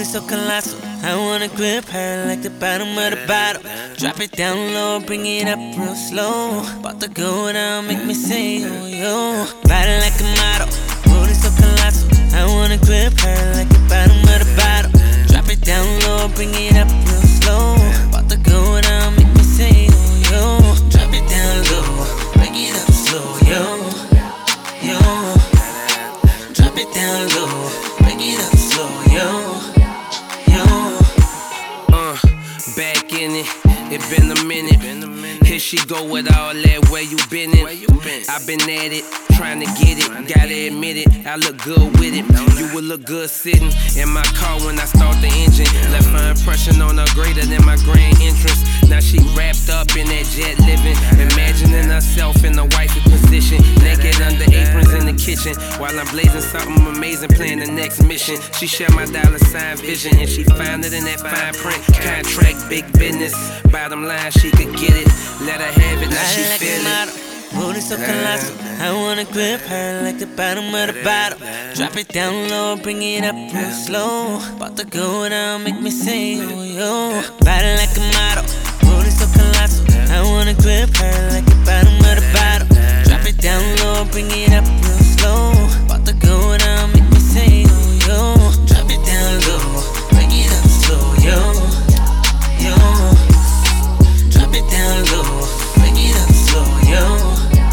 so colossal. I wanna grip her like the bottom of the bottle. Drop it down low, bring it up real slow. About to go down, make me say, oh yo. Body like a model, booty so colossal. I wanna grip her like the bottom of the bottle. Drop it down low, bring it up real slow. About to go down, make me say, oh yo. Drop it down low, bring it up slow, yo. Yo. Drop it down low, bring it up slow, yo. Back in it been a minute. Here she go with all that, where you been in? I been at it, trying to get it, gotta admit it, I look good with it. You would look good sitting in my car when I start the engine. Left my impression on her greater than my grand entrance. Now she wrapped up in that jet living, imagining herself in the wifey position, naked under aprons in the kitchen, while I'm blazing something amazing, playing the next mission. She share my dollar sign vision, and she found it in that fine print. Contract, big business, bottom line she could get it. Let her have it, now she feel it. Booty so colossal, I wanna grip her like the bottom of the bottle. Drop it down low, bring it up real slow. About to go down, make me say, oh yo. Body like a model, booty so colossal. I wanna grip her like the bottom of the bottle. Drop it down low, bring it up real slow. About to go down, make me say, oh yo. Drop it down low, bring it up slow, yo. Yo. Drop it down low, bring it up slow, yo.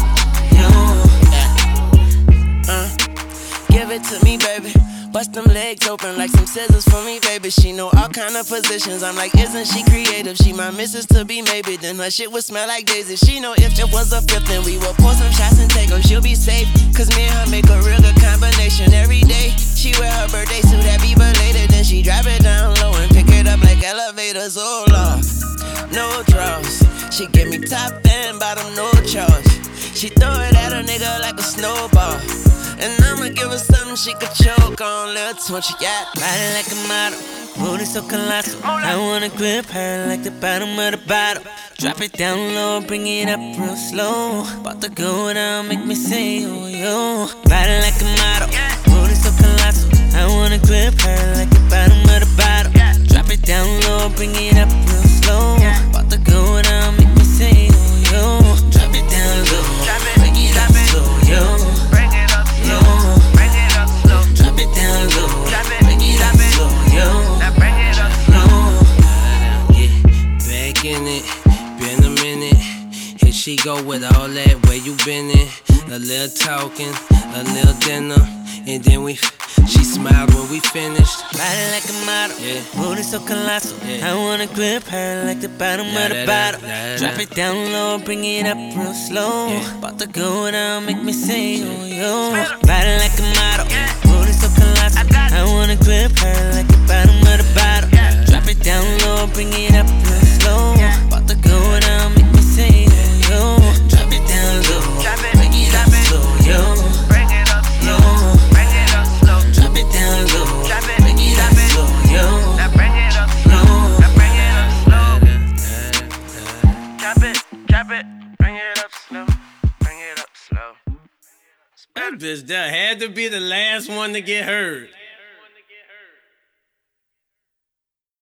Give it to me, baby. Bust them legs open like some scissors for me, baby. She know all kind of positions. I'm like, isn't she creative? She my missus to be, maybe. Then her shit would smell like daisy. She know if it was a fifth, then we would pour some shots and take her. She'll be safe, cause me and her make a real good combination every day. She wear her birthday suit that be belated. Then she drop it down low and pick it up like elevators. Oh Lord, no draws. She give me top and bottom, no charge. She throw it at a nigga like a snowball. And I'ma give her something she could choke on. Little twitch, yeah. Body like a model, booty so colossal. I wanna grip her like the bottom of the bottle. Drop it down low, bring it up real slow. About to go down, make me say, oh yo. Body like a model, booty so colossal. I wanna grip her like the bottom of the bottle. Drop it down low, bring it up real slow. About to go down, make me say, oh yo. Drop it down low, bring it up slow, yo. Drop it down low, bring it up slow, yo. Now bring it up slow. Back in it, been a minute. Here she go with all that, where you been in? A little talking, a little dinner, and then she smiled when we finished. Body like a model, booty so colossal. I wanna grip her like the bottom of the bottle. Drop it down low, bring it up real slow. About to go down, make me say, oh yo. Body like a model, booty so colossal. I wanna grip her like the bottom of the bottle. Drop it down low, bring it up real slow. About to go down, make me say, oh yo. Drop it down low, bring it up slow, yo. Bring it up slow, bring it up slow. Drop it down low, bring it up slow, yo. Now bring it up slow, now bring it up slow. Drop it, bring it up slow, bring it up slow. That bitch that had to be the last one to get heard.